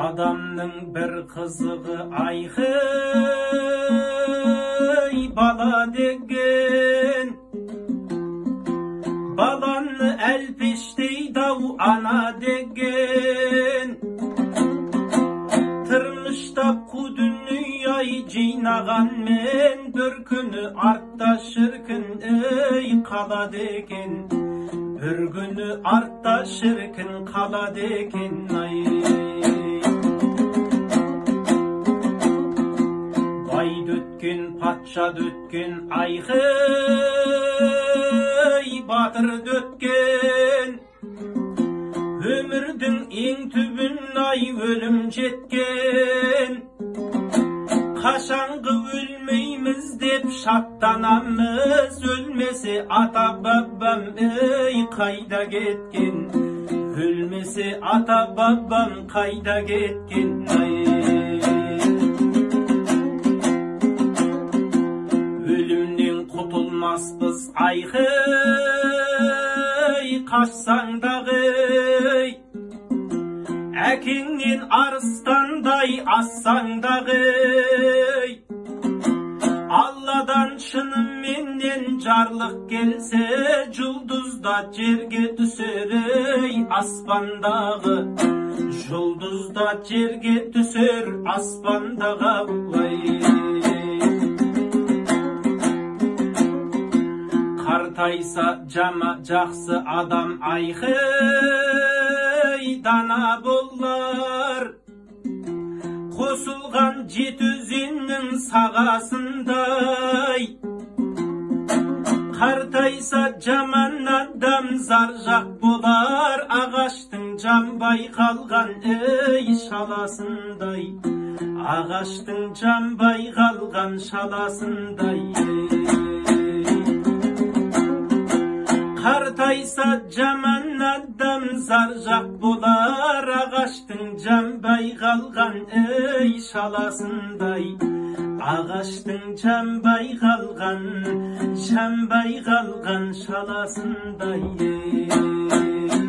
Adamның bir қызығы айқай бала деген, баланы әлпештейді-ау ана деген. Тырмыштап қу дүние жинаған мен, бір күні артта шіркін қалады екен. Bir günü artta şirkin kaladı ekin ay. Bay dütkün, patça dütkün, ayğıy batır dütkün. Ömürdün en tübün ay ölüm jetken. Kaşangı ölmeymiz dep şattanamız, ölmesi ata babam kayda ketken. Ölmesi ata babam kayda ketken. Ölümden kutulmazbız ayğıy kaçsan dağı. Әкеңнен арыстандай ассаң дағы. Алладан шынымен жарлық келсе, жұлдызда жерге түсер аспандағы. Жұлдызда жерге түсер аспандағы. Қартайса жама жақсы адам айғай дана болар. Қосылған жеті өзеннің сағасындай. Қартайса жаман адам заржақ болар. Ағаштың жанбай қалған шаласындай. Ағаштың жанбай қалған шаласындай. Қартайса жаман адам заржақ болар. Ағаштың жанбай қалған шаласындай. Ағаштың жанбай қалған шаласындай.